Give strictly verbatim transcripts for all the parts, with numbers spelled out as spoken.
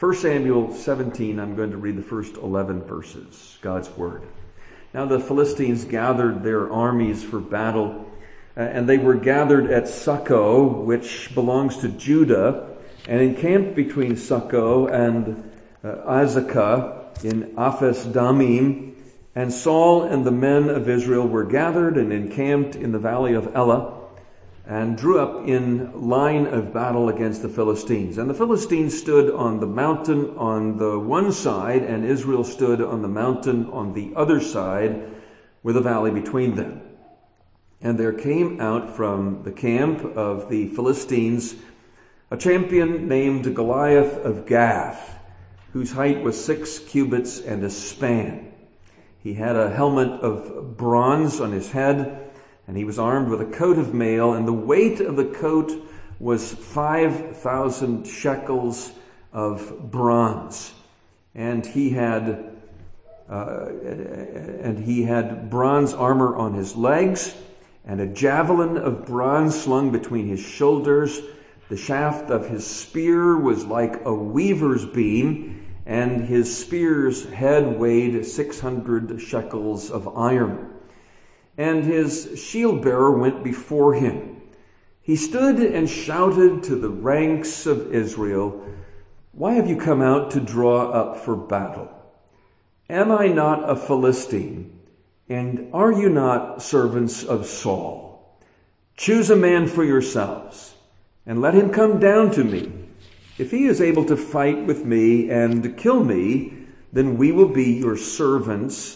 First Samuel seventeen, I'm going to read the first eleven verses, God's Word. Now the Philistines gathered their armies for battle, uh, and they were gathered at Succoth, which belongs to Judah, and encamped between Succoth and uh, Azekah in Ephes Damim. And Saul and the men of Israel were gathered and encamped in the valley of Elah, and drew up in line of battle against the Philistines. And the Philistines stood on the mountain on the one side, and Israel stood on the mountain on the other side, with a valley between them. And there came out from the camp of the Philistines a champion named Goliath of Gath, whose height was six cubits and a span. He had a helmet of bronze on his head, and he was armed with a coat of mail, and the weight of the coat was five thousand shekels of bronze. And he had, uh, and he had bronze armor on his legs, and a javelin of bronze slung between his shoulders. The shaft of his spear was like a weaver's beam, and his spear's head weighed six hundred shekels of iron. And his shield bearer went before him. He stood and shouted to the ranks of Israel, "Why have you come out to draw up for battle? Am I not a Philistine? And are you not servants of Saul? Choose a man for yourselves, and let him come down to me. If he is able to fight with me and kill me, then we will be your servants.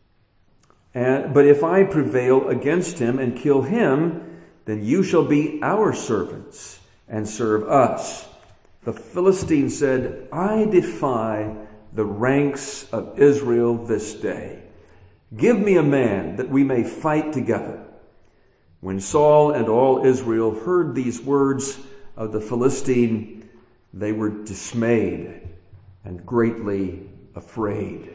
And, but if I prevail against him and kill him, then you shall be our servants and serve us." The Philistine said, "I defy the ranks of Israel this day. Give me a man that we may fight together." When Saul and all Israel heard these words of the Philistine, they were dismayed and greatly afraid.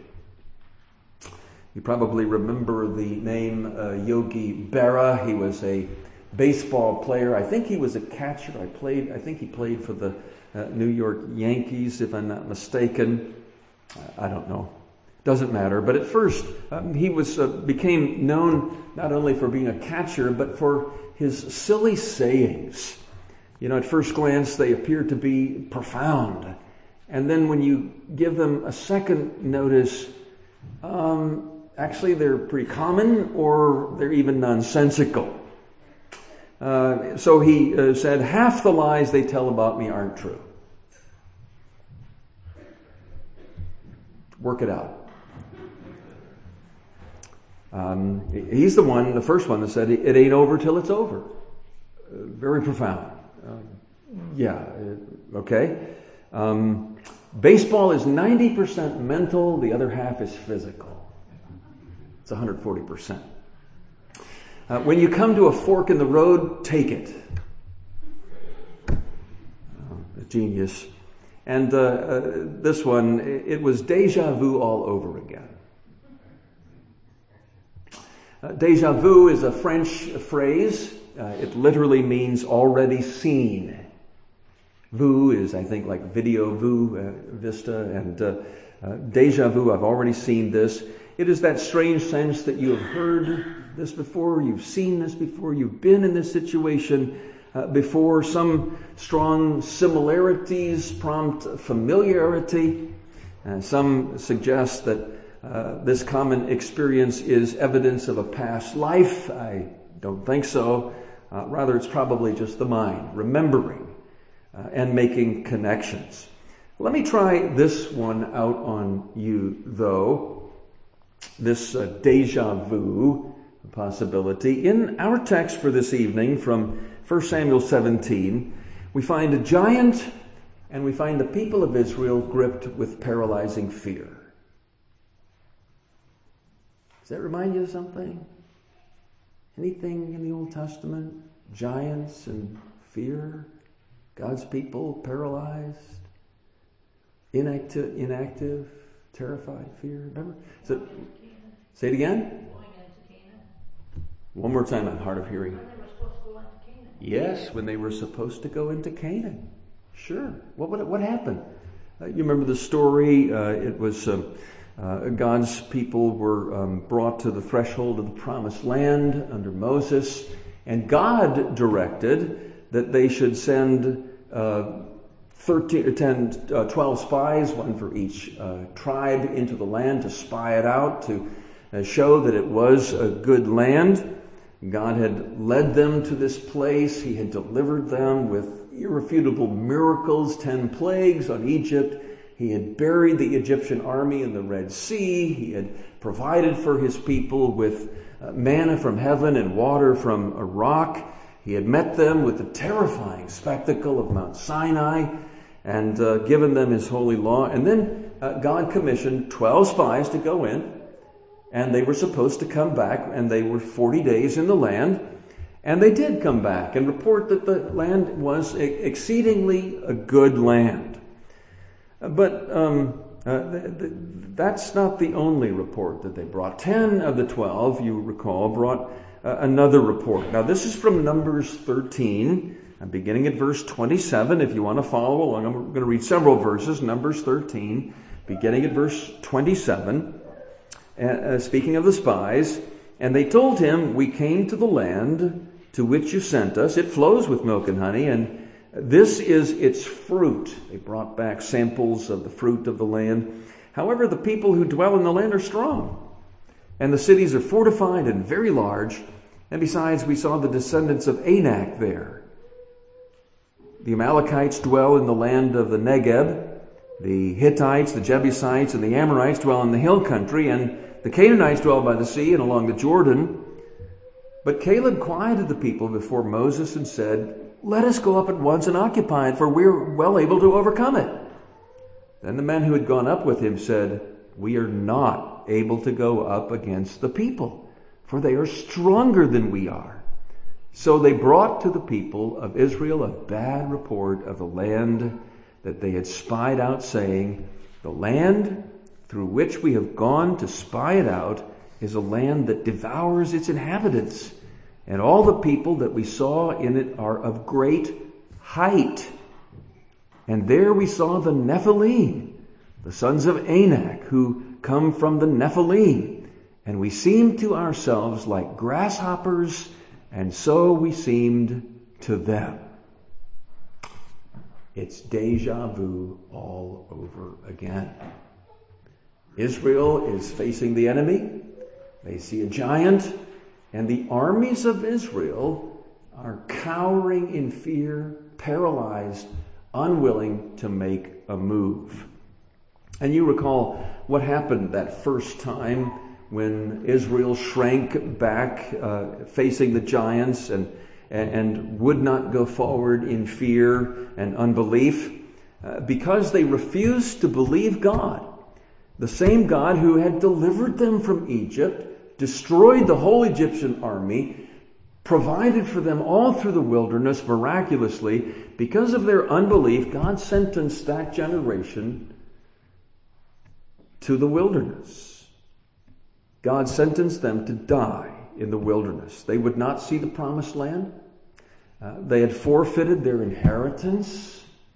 You probably remember the name uh, Yogi Berra. He was a baseball player. I think he was a catcher. I played. I think he played for the uh, New York Yankees, if I'm not mistaken. I don't know. Doesn't matter. But at first, um, he was uh, became known not only for being a catcher, but for his silly sayings. You know, at first glance, they appear to be profound, and then when you give them a second notice, um, Actually, they're pretty common, or they're even nonsensical. Uh, so he uh, said, "Half the lies they tell about me aren't true." Work it out. Um, he's the one, the first one that said, "It ain't over till it's over." Uh, very profound. Um, yeah, uh, okay. Um, baseball is ninety percent mental, the other half is physical. It's one hundred forty percent. Uh, when you come to a fork in the road, take it. Oh, a genius. And uh, uh, this one, it was deja vu all over again. Uh, deja vu is a French phrase. Uh, it literally means already seen. Vu is, I think, like video vu, uh, vista, and uh, uh, deja vu, I've already seen this. It is that strange sense that you have heard this before, you've seen this before, you've been in this situation uh, before. Some strong similarities prompt familiarity. Uh, some suggest that uh, this common experience is evidence of a past life. I don't think so. Uh, rather, it's probably just the mind remembering uh, and making connections. Let me try this one out on you, though. This uh, deja vu possibility. In our text for this evening from First Samuel seventeen, we find a giant and we find the people of Israel gripped with paralyzing fear. Does that remind you of something? Anything in the Old Testament? Giants and fear? God's people paralyzed? Inactive, inactive, terrified, fear? Remember? So, say it again? One more time, I'm hard of hearing. Yes, when they were supposed to go into Canaan. Sure. What what, what happened? Uh, you remember the story? Uh, it was uh, uh, God's people were um, brought to the threshold of the promised land under Moses, and God directed that they should send uh, thirteen, ten, uh, twelve spies, one for each uh, tribe, into the land to spy it out, to uh, show that it was a good land. God had led them to this place. He had delivered them with irrefutable miracles, ten plagues on Egypt. He had buried the Egyptian army in the Red Sea. He had provided for his people with uh, manna from heaven and water from a rock. He had met them with the terrifying spectacle of Mount Sinai and uh, given them his holy law. And then uh, God commissioned twelve spies to go in, and they were supposed to come back, and they were forty days in the land. And they did come back and report that the land was exceedingly a good land. But um, uh, th- th- that's not the only report that they brought. Ten of the twelve, you recall, brought uh, another report. Now this is from Numbers thirteen. I'm beginning at verse twenty-seven. If you want to follow along, I'm going to read several verses. Numbers thirteen, beginning at verse twenty-seven. Uh, speaking of the spies, and they told him, "We came to the land to which you sent us. It flows with milk and honey, and this is its fruit." They brought back samples of the fruit of the land. "However, the people who dwell in the land are strong, and the cities are fortified and very large. And besides, we saw the descendants of Anak there. The Amalekites dwell in the land of the Negeb. The Hittites, the Jebusites, and the Amorites dwell in the hill country, and the Canaanites dwell by the sea and along the Jordan." But Caleb quieted the people before Moses and said, "Let us go up at once and occupy it, for we are well able to overcome it." Then the men who had gone up with him said, "We are not able to go up against the people, for they are stronger than we are." So they brought to the people of Israel a bad report of the land that they had spied out, saying, "The land through which we have gone to spy it out is a land that devours its inhabitants, and all the people that we saw in it are of great height. And there we saw the Nephilim, the sons of Anak, who come from the Nephilim, and we seemed to ourselves like grasshoppers, and so we seemed to them." It's deja vu all over again. Israel is facing the enemy. They see a giant, and the armies of Israel are cowering in fear, paralyzed, unwilling to make a move. And you recall what happened that first time when Israel shrank back, uh, facing the giants, and, and and would not go forward in fear and unbelief, uh, because they refused to believe God. The same God who had delivered them from Egypt, destroyed the whole Egyptian army, provided for them all through the wilderness miraculously. Because of their unbelief, God sentenced that generation to the wilderness. God sentenced them to die in the wilderness. They would not see the promised land. Uh, they had forfeited their inheritance.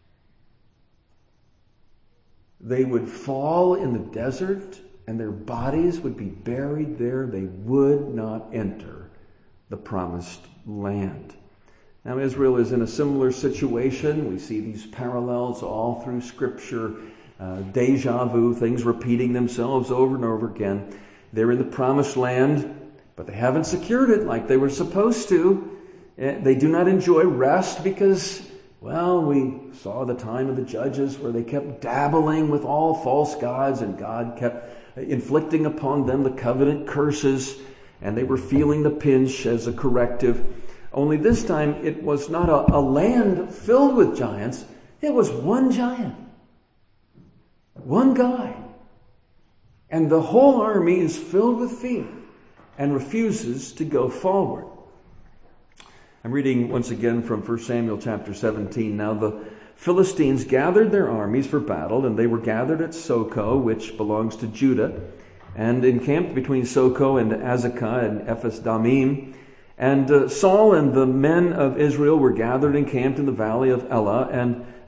They would fall in the desert, and their bodies would be buried there. They would not enter the promised land. Now, Israel is in a similar situation. We see these parallels all through Scripture. Uh, deja vu, things repeating themselves over and over again. They're in the promised land, but they haven't secured it like they were supposed to. They do not enjoy rest because, well, we saw the time of the judges where they kept dabbling with all false gods, and God kept inflicting upon them the covenant curses, and they were feeling the pinch as a corrective. Only this time it was not a, a land filled with giants. It was one giant. One guy. And the whole army is filled with fear and refuses to go forward. I'm reading once again from First Samuel chapter seventeen. Now the Philistines gathered their armies for battle, and they were gathered at Soko, which belongs to Judah, and encamped between Soko and Azekah and Ephes Damim. And uh, Saul and the men of Israel were gathered and camped in the valley of Elah, and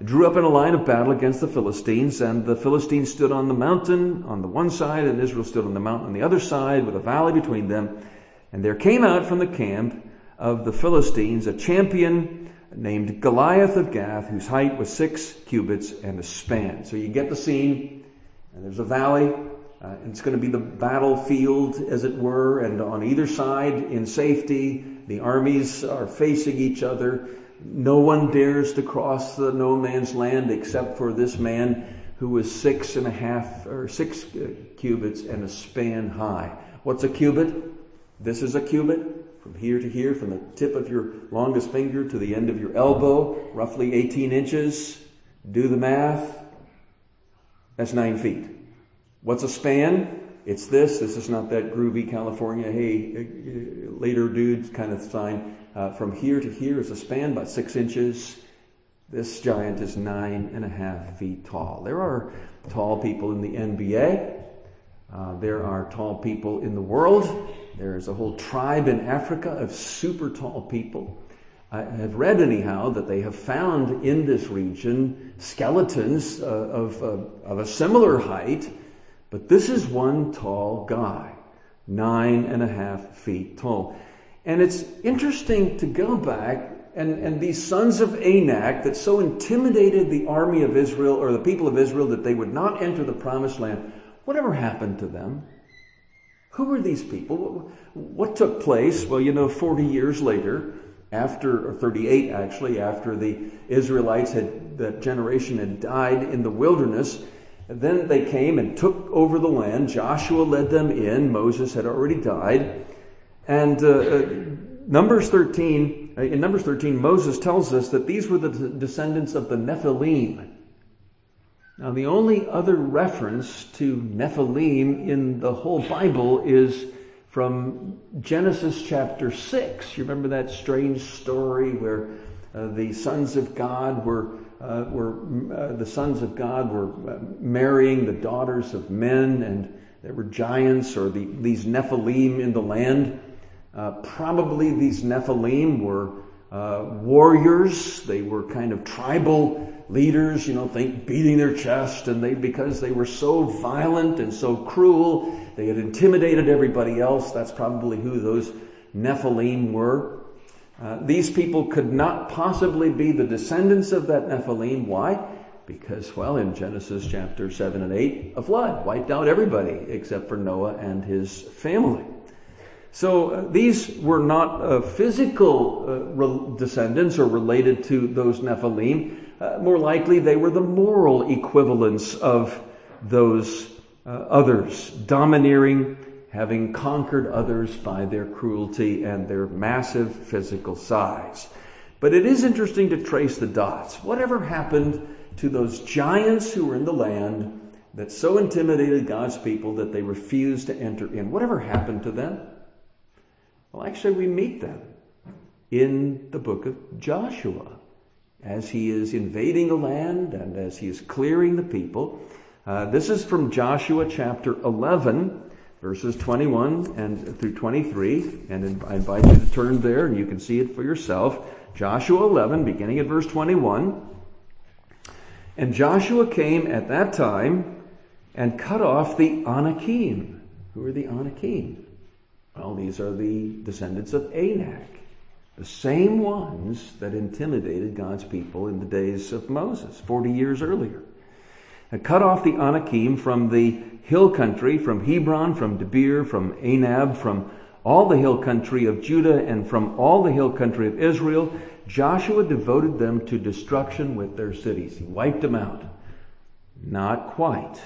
drew up in a line of battle against the Philistines, and the Philistines stood on the mountain on the one side, and Israel stood on the mountain on the other side, with a valley between them. And there came out from the camp of the Philistines a champion named Goliath of Gath, whose height was six cubits and a span. So you get the scene, and there's a valley, uh, and it's going to be the battlefield, as it were, and on either side, in safety, the armies are facing each other. No one dares to cross the no man's land except for this man who was six and a half, or six cubits and a span high. What's a cubit? This is a cubit. From here to here, from the tip of your longest finger to the end of your elbow, roughly eighteen inches. Do the math. That's nine feet. What's a span? It's this. This is not that groovy California, hey, later dudes kind of sign. Uh, from here to here is a span, about six inches. This giant is nine and a half feet tall. There are tall people in the N B A. Uh, there are tall people in the world. There is a whole tribe in Africa of super tall people. I have read anyhow that they have found in this region skeletons uh, of, uh, of a similar height, but this is one tall guy, nine and a half feet tall. And it's interesting to go back and, and these sons of Anak that so intimidated the army of Israel, or the people of Israel, that they would not enter the promised land. Whatever happened to them? Who were these people? What took place? Well, you know, forty years later, after, or thirty-eight actually, after the Israelites had, that generation had died in the wilderness, then they came and took over the land. Joshua led them in. Moses had already died. And uh, uh, Numbers thirteen, in Numbers thirteen, Moses tells us that these were the descendants of the Nephilim. Now, the only other reference to Nephilim in the whole Bible is from Genesis chapter six. You remember that strange story where uh, the sons of God were uh, were uh, the sons of God were uh, marrying the daughters of men, and there were giants, or the, these Nephilim in the land. Uh, probably these Nephilim were uh, warriors. They were kind of tribal leaders, you know, think beating their chest, and they, because they were so violent and so cruel, they had intimidated everybody else. That's probably who those Nephilim were. Uh, these people could not possibly be the descendants of that Nephilim. Why? Because, well, in Genesis chapter seven and eight, a flood wiped out everybody except for Noah and his family. So uh, these were not uh, physical uh, re- descendants or related to those Nephilim. Uh, more likely, they were the moral equivalents of those uh, others, domineering, having conquered others by their cruelty and their massive physical size. But it is interesting to trace the dots. Whatever happened to those giants who were in the land that so intimidated God's people that they refused to enter in? Whatever happened to them? Well, actually, we meet them in the book of Joshua, as he is invading the land and as he is clearing the people. Uh, this is from Joshua chapter eleven, verses twenty-one and through twenty-three. And I invite you to turn there and you can see it for yourself. Joshua eleven, beginning at verse twenty-one. And Joshua came at that time and cut off the Anakim. Who are the Anakim? Well, these are the descendants of Anak. The same ones that intimidated God's people in the days of Moses, forty years earlier. And cut off the Anakim from the hill country, from Hebron, from Debir, from Anab, from all the hill country of Judah, and from all the hill country of Israel. Joshua devoted them to destruction with their cities. He wiped them out. Not quite.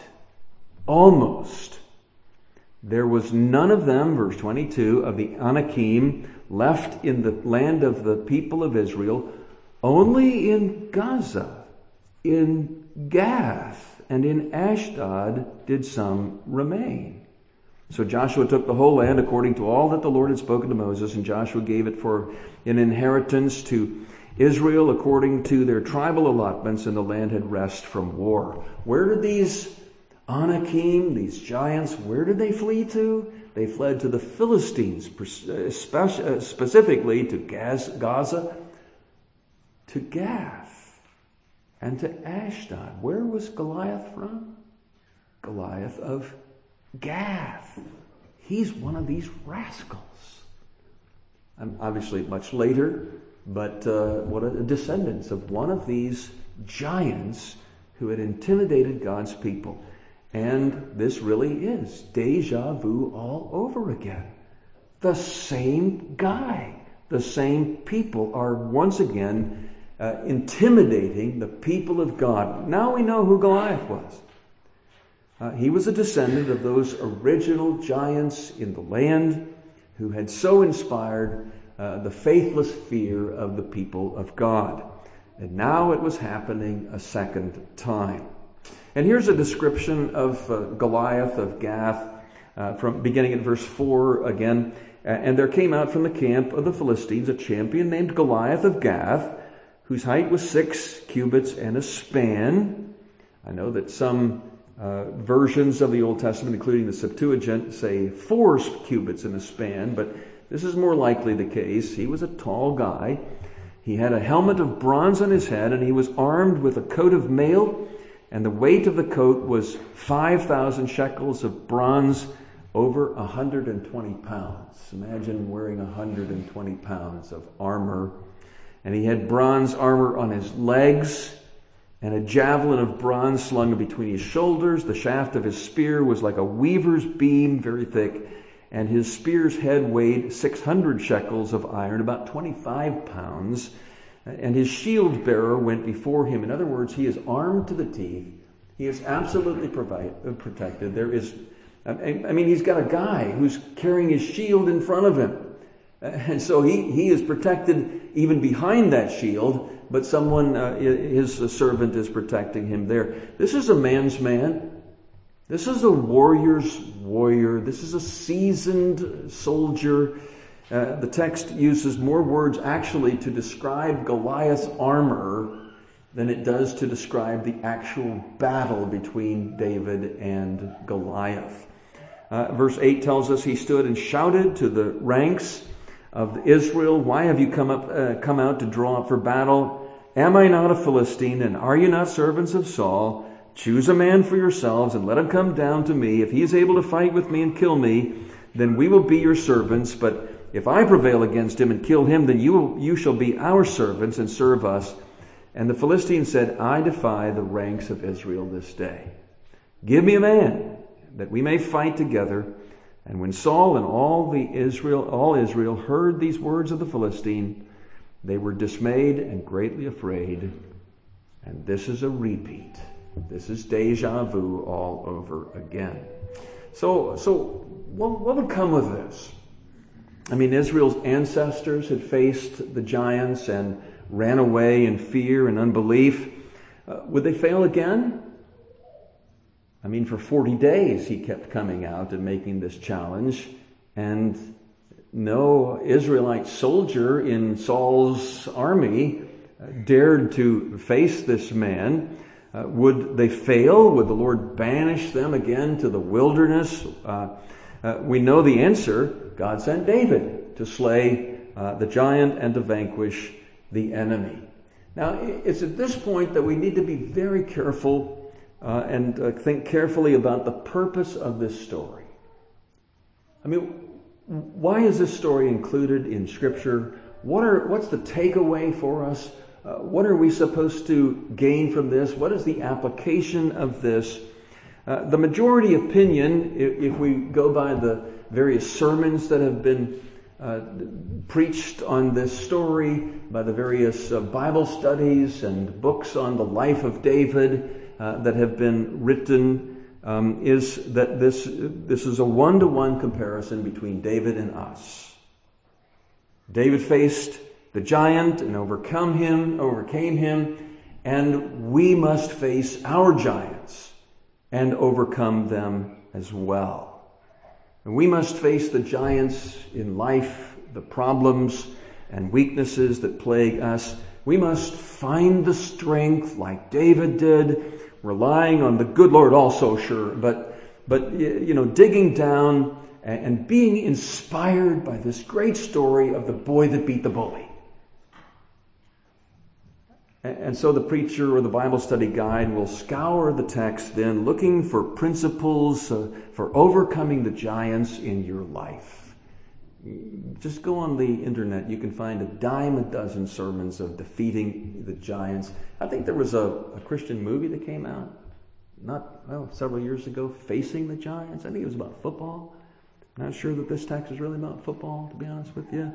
Almost. There was none of them, verse twenty-two, of the Anakim left in the land of the people of Israel. Only in Gaza, in Gath, and in Ashdod did some remain. So Joshua took the whole land according to all that the Lord had spoken to Moses, and Joshua gave it for an inheritance to Israel according to their tribal allotments, and the land had rest from war. Where did these Anakim, these giants, where did they flee to? They fled to the Philistines, specifically to Gaza, to Gath. and to Ashdod. Where was Goliath from? Goliath of Gath. He's one of these rascals. And obviously much later, but uh, what a descendants of one of these giants who had intimidated God's people. And this really is deja vu all over again. The same guy, the same people are once again uh, intimidating the people of God. Now we know who Goliath was. Uh, he was a descendant of those original giants in the land who had so inspired uh, the faithless fear of the people of God. And now it was happening a second time. And here's a description of uh, Goliath of Gath, uh, from beginning at verse four again. And there came out from the camp of the Philistines a champion named Goliath of Gath, whose height was six cubits and a span. I know that some uh, versions of the Old Testament, including the Septuagint, say four cubits and a span, but this is more likely the case. He was a tall guy. He had a helmet of bronze on his head, and he was armed with a coat of mail, and the weight of the coat was five thousand shekels of bronze, over one hundred twenty pounds. Imagine wearing one hundred twenty pounds of armor. And he had bronze armor on his legs, and a javelin of bronze slung between his shoulders. The shaft of his spear was like a weaver's beam, very thick, and his spear's head weighed six hundred shekels of iron, about twenty-five pounds. And his shield bearer went before him. In other words, he is armed to the teeth. He is absolutely provide, protected. There is, I mean, he's got a guy who's carrying his shield in front of him. And so he, he is protected even behind that shield, but someone, uh, his servant is protecting him there. This is a man's man. This is a warrior's warrior. This is a seasoned soldier. Uh, the text uses more words actually to describe Goliath's armor than it does to describe the actual battle between David and Goliath. Uh, verse eight tells us he stood and shouted to the ranks of Israel, "Why have you come up, uh, come out to draw up for battle? Am I not a Philistine, and are you not servants of Saul? Choose a man for yourselves and let him come down to me. If he is able to fight with me and kill me, then we will be your servants. But if I prevail against him and kill him, then you will, you shall be our servants and serve us." And the Philistines said, "I defy the ranks of Israel this day. Give me a man, that we may fight together." And when Saul and all the Israel, all Israel heard these words of the Philistine, they were dismayed and greatly afraid. And this is a repeat. This is deja vu all over again. So, so what, what would come of this? I mean, Israel's ancestors had faced the giants and ran away in fear and unbelief. Uh, would they fail again? I mean, for forty days he kept coming out and making this challenge, and no Israelite soldier in Saul's army dared to face this man. Uh, would they fail? Would the Lord banish them again to the wilderness? Uh, uh, we know the answer. God sent David to slay uh, the giant and to vanquish the enemy. Now, it's at this point that we need to be very careful uh, and uh, think carefully about the purpose of this story. I mean, why is this story included in Scripture? What are what's the takeaway for us? Uh, what are we supposed to gain from this? What is the application of this? Uh, the majority opinion, if, if we go by the various sermons that have been uh, preached on this story, by the various uh, Bible studies and books on the life of David uh, that have been written, um, is that this this is a one-to-one comparison between David and us. David faced the giant and overcome him, overcame him, and we must face our giants and overcome them as well. And we must face the giants in life, the problems and weaknesses that plague us. We must find the strength like David did, relying on the good Lord also, sure, but, but you know, digging down and being inspired by this great story of the boy that beat the bully. And so the preacher or the Bible study guide will scour the text then, looking for principles uh, for overcoming the giants in your life. Just go on the internet. You can find a dime a dozen sermons of defeating the giants. I think there was a, a Christian movie that came out not well several years ago, Facing the Giants. I think it was about football. I'm not sure that this text is really about football, to be honest with you.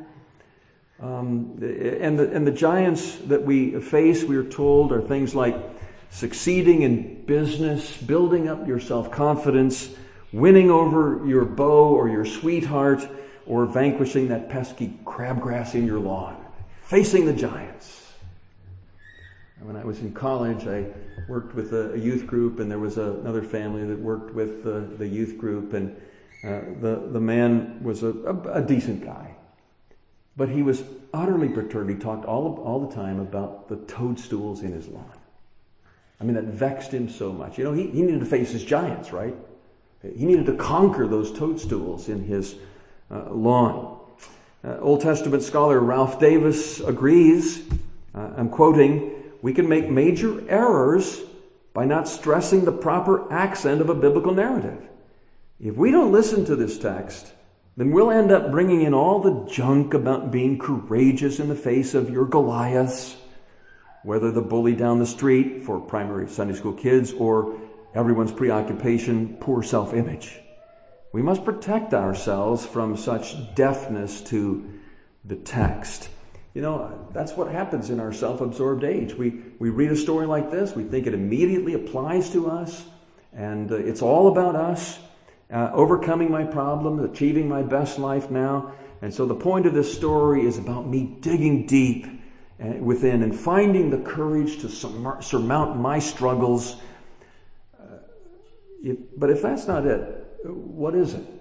Um, and, the, and the giants that we face, we are told, are things like succeeding in business, building up your self-confidence, winning over your beau or your sweetheart, or vanquishing that pesky crabgrass in your lawn. Facing the giants. And when I was in college, I worked with a, a youth group, and there was a, another family that worked with the, the youth group, and uh, the, the man was a, a, a decent guy. But he was utterly perturbed. He talked all of, all the time about the toadstools in his lawn. I mean, that vexed him so much. You know, he, he needed to face his giants, right? He needed to conquer those toadstools in his uh, lawn. Uh, Old Testament scholar Ralph Davis agrees, uh, I'm quoting, "We can make major errors by not stressing the proper accent of a biblical narrative. If we don't listen to this text, then we'll end up bringing in all the junk about being courageous in the face of your Goliaths, whether the bully down the street for primary Sunday school kids or everyone's preoccupation, poor self-image. We must protect ourselves from such deafness to the text." You know, that's what happens in our self-absorbed age. We, we read a story like this, we think it immediately applies to us, and uh, it's all about us. Uh, overcoming my problems, achieving my best life now. And so the point of this story is about me digging deep uh, within and finding the courage to sur- surmount my struggles. Uh, it, but if that's not it, what is it?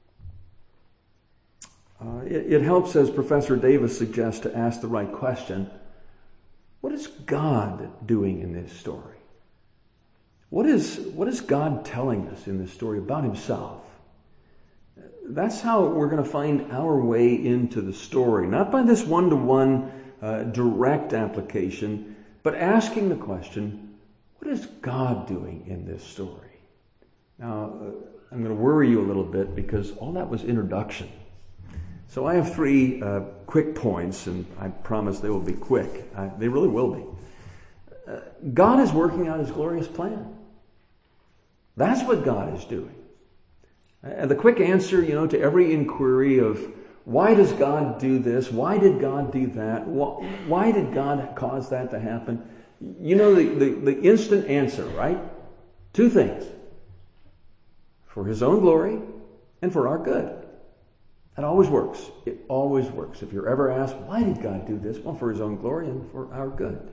Uh, it? It helps, as Professor Davis suggests, to ask the right question. What is God doing in this story? What is, what is God telling us in this story about himself? That's how we're going to find our way into the story. Not by this one-to-one uh, direct application, but asking the question, what is God doing in this story? Now, uh, I'm going to worry you a little bit because all that was introduction. So I have three uh, quick points, and I promise they will be quick. Uh, they really will be. Uh, God is working out his glorious plan. That's what God is doing. And the quick answer, you know, to every inquiry of why does God do this? Why did God do that? Why did God cause that to happen? You know the, the, the instant answer, right? Two things. For his own glory and for our good. That always works. It always works. If you're ever asked, why did God do this? Well, for his own glory and for our good.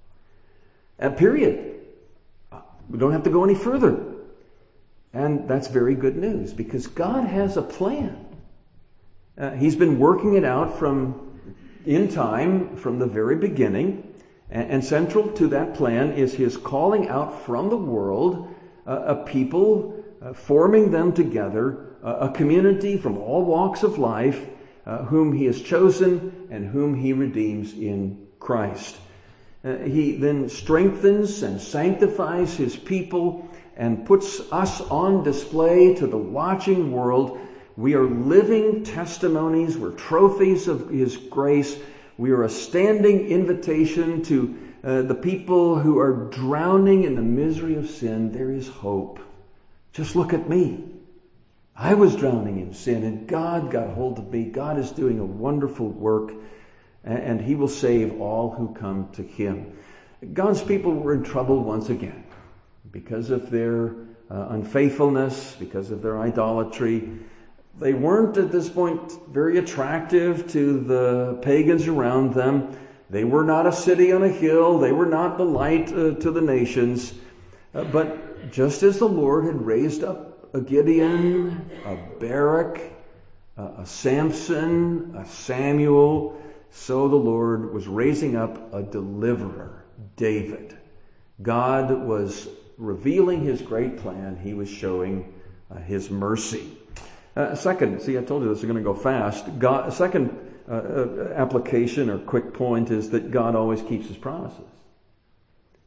And period. We don't have to go any further. And that's very good news because God has a plan. Uh, he's been working it out from in time, from the very beginning. And, and central to that plan is his calling out from the world uh, a people, uh, forming them together, uh, a community from all walks of life, uh, whom he has chosen and whom he redeems in Christ. Uh, he then strengthens and sanctifies his people and puts us on display to the watching world. We are living testimonies. We're trophies of his grace. We are a standing invitation to uh, the people who are drowning in the misery of sin. There is hope. Just look at me. I was drowning in sin and God got hold of me. God is doing a wonderful work and he will save all who come to him. God's people were in trouble once again. Because of their uh, unfaithfulness, because of their idolatry. They weren't at this point very attractive to the pagans around them. They were not a city on a hill. They were not the light uh, to the nations. Uh, but just as the Lord had raised up a Gideon, a Barak, uh, a Samson, a Samuel, so the Lord was raising up a deliverer, David. God was revealing his great plan. He was showing uh, his mercy. Uh, second, see, I told you this is going to go fast. God, second uh, uh, application or quick point is that God always keeps his promises.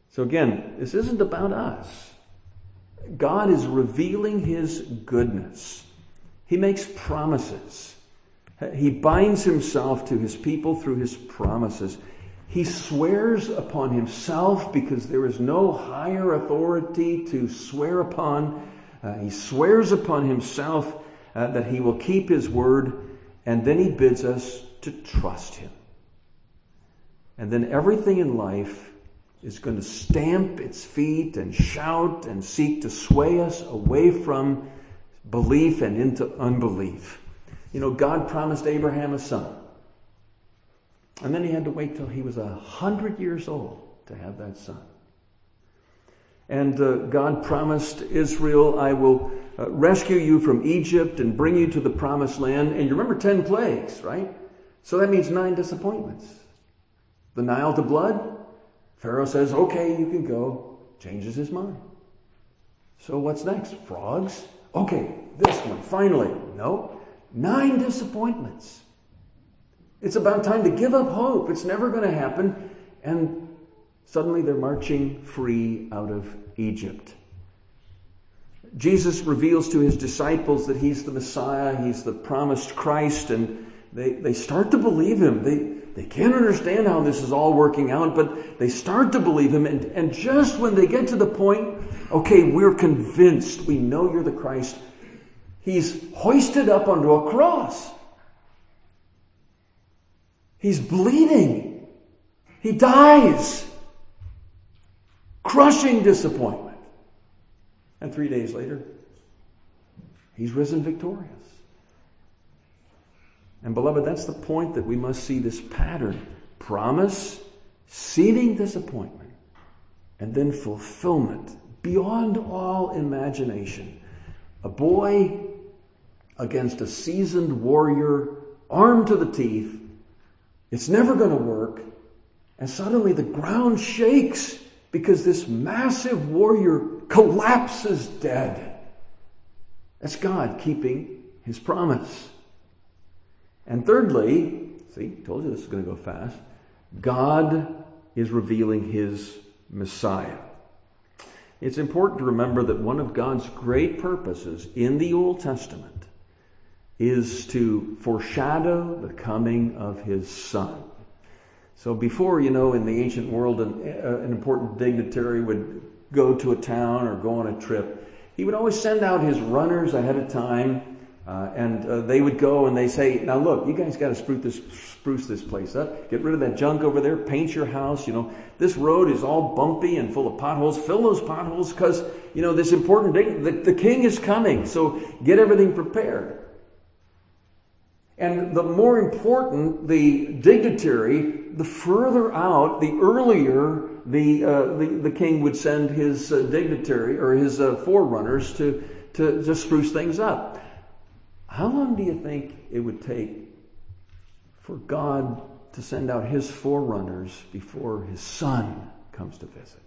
So again, this isn't about us. God is revealing his goodness. He makes promises. He binds himself to his people through his promises. He swears upon himself because there is no higher authority to swear upon. Uh, he swears upon himself uh, that he will keep his word, and then he bids us to trust him. And then everything in life is going to stamp its feet and shout and seek to sway us away from belief and into unbelief. You know, God promised Abraham a son. And then he had to wait till he was a hundred years old to have that son. And uh, God promised Israel, I will uh, rescue you from Egypt and bring you to the promised land. And you remember ten plagues, right? So that means nine disappointments. The Nile to blood. Pharaoh says, okay, you can go. Changes his mind. So what's next? Frogs? Okay, this one, finally. No. Nine disappointments. It's about time to give up hope. It's never going to happen. And suddenly they're marching free out of Egypt. Jesus reveals to his disciples that he's the Messiah, he's the promised Christ, and they, they start to believe him. They, they can't understand how this is all working out, but they start to believe him. And, and just when they get to the point, okay, we're convinced, we know you're the Christ, he's hoisted up onto a cross. He's bleeding. He dies. Crushing disappointment. And three days later, he's risen victorious. And beloved, that's the point that we must see this pattern. Promise, seeding disappointment, and then fulfillment beyond all imagination. A boy against a seasoned warrior, armed to the teeth. It's never going to work. And suddenly the ground shakes because this massive warrior collapses dead. That's God keeping his promise. And thirdly, see, told you this is going to go fast. God is revealing his Messiah. It's important to remember that one of God's great purposes in the Old Testament is to foreshadow the coming of his Son. So before, you know, in the ancient world, an, uh, an important dignitary would go to a town or go on a trip, he would always send out his runners ahead of time, uh, and uh, they would go and they say, now look, you guys got to spruce this, spruce this place up. Get rid of that junk over there. Paint your house. You know, this road is all bumpy and full of potholes. Fill those potholes because, you know, this important dig- the, the king is coming. So get everything prepared. And the more important the dignitary, the further out, the earlier the uh, the, the king would send his uh, dignitary or his uh, forerunners to, to to spruce things up. How long do you think it would take for God to send out his forerunners before his Son comes to visit?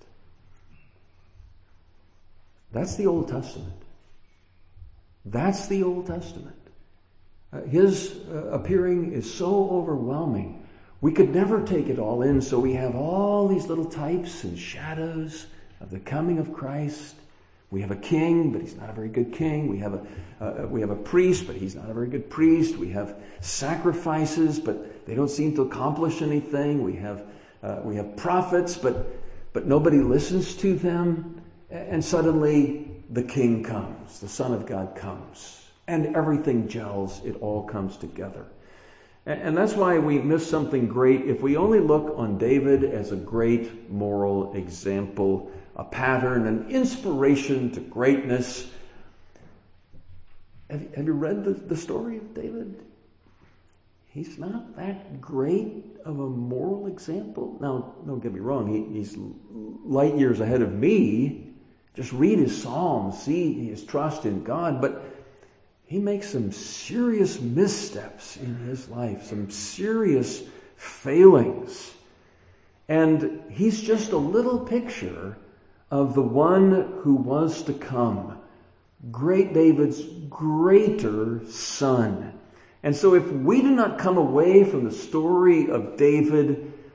That's the Old Testament. That's the Old Testament. Uh, his uh, appearing is so overwhelming. We could never take it all in, so we have all these little types and shadows of the coming of Christ. We have a king, but he's not a very good king. We have a uh, we have a priest, but he's not a very good priest. We have sacrifices, but they don't seem to accomplish anything. We have uh, we have prophets, but but nobody listens to them. And suddenly the king comes, the Son of God comes. And everything gels, it all comes together. And that's why we miss something great if we only look on David as a great moral example, a pattern, an inspiration to greatness. Have you, have you read the, the story of David? He's not that great of a moral example. Now, don't get me wrong, he, he's light years ahead of me. Just read his Psalms, see his trust in God, but he makes some serious missteps in his life, some serious failings. And he's just a little picture of the one who was to come, great David's greater son. And so if we do not come away from the story of David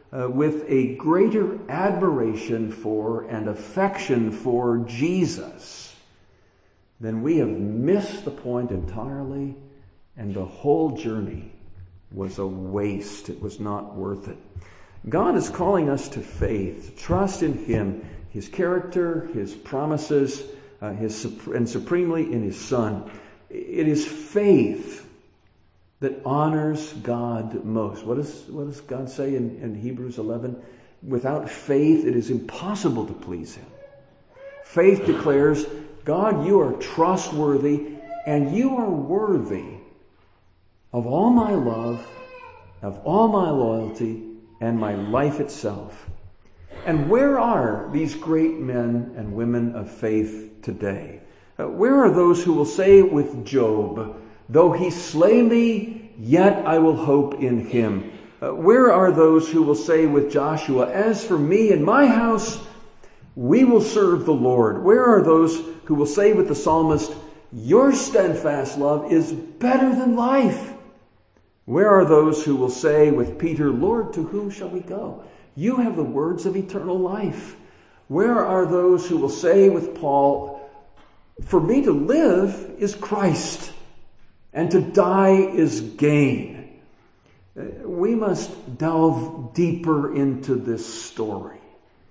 uh, with a greater admiration for and affection for Jesus, then we have missed the point entirely, and the whole journey was a waste. It was not worth it. God is calling us to faith, to trust in Him, His character, His promises, uh, His and supremely in His Son. It is faith that honors God most. What does, what does God say in, in Hebrews eleven? Without faith, it is impossible to please Him. Faith declares, God, you are trustworthy and you are worthy of all my love, of all my loyalty, and my life itself. And where are these great men and women of faith today? Uh, where are those who will say with Job, though he slay me, yet I will hope in him? Uh, where are those who will say with Joshua, as for me and my house, we will serve the Lord? Where are those who will say with the psalmist, your steadfast love is better than life? Where are those who will say with Peter, Lord, to whom shall we go? You have the words of eternal life. Where are those who will say with Paul, for me to live is Christ, and to die is gain? We must delve deeper into this story.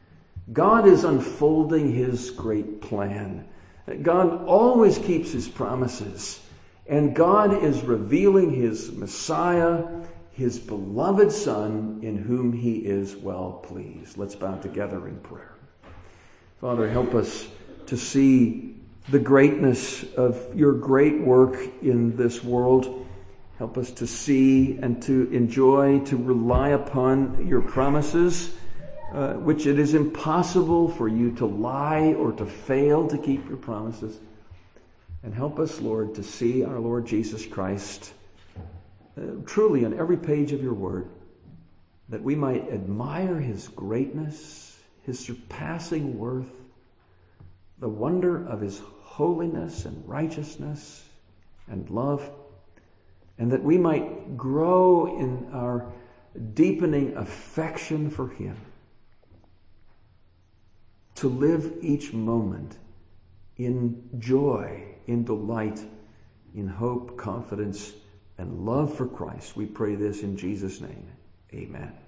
God is unfolding His great plan. God always keeps His promises. And God is revealing His Messiah, His beloved Son, in whom He is well pleased. Let's bow together in prayer. Father, help us to see the greatness of your great work in this world. Help us to see and to enjoy, to rely upon your promises, uh, which it is impossible for you to lie or to fail to keep your promises. And help us, Lord, to see our Lord Jesus Christ uh, truly on every page of your word, that we might admire His greatness, His surpassing worth, the wonder of His holiness and righteousness and love, and that we might grow in our deepening affection for Him, to live each moment in joy, in delight, in hope, confidence, and love for Christ. We pray this in Jesus' name. Amen.